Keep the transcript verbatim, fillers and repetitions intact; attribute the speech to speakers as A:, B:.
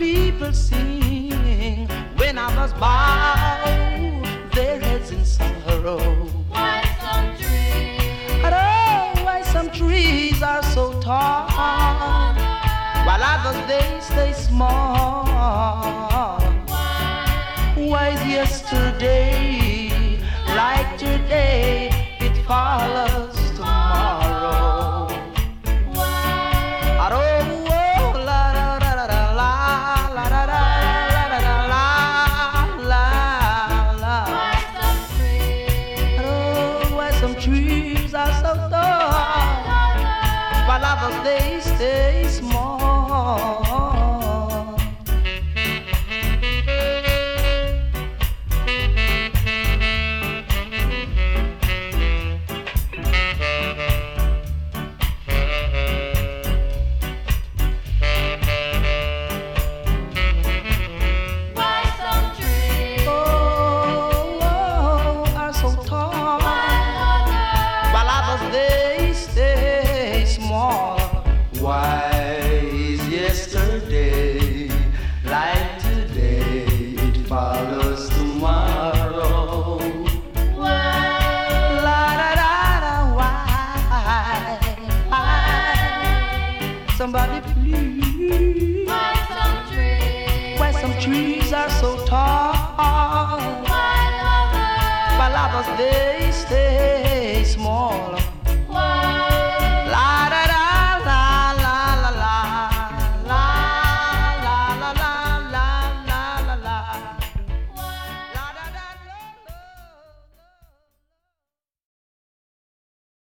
A: people sing when others bow their heads in sorrow.
B: Why some trees?
A: Oh, why some trees are so tall, while others they stay small.
B: Why?
A: Why is yesterday like today? It follows tomorrow.
B: Why?
A: Oh, oh, la la la la la la la la la la la la.
B: Why some trees?
A: Oh, why some trees are so tall, while others they stay small.
B: Why some trees?
A: Oh, oh, are so tall, while others they stay small. Why is yesterday like today? It follows tomorrow.
B: Why?
A: La da da da. Why? Why? Somebody please.
B: Why some trees?
A: Why some trees are so tall,
B: Why others?
A: while others they stay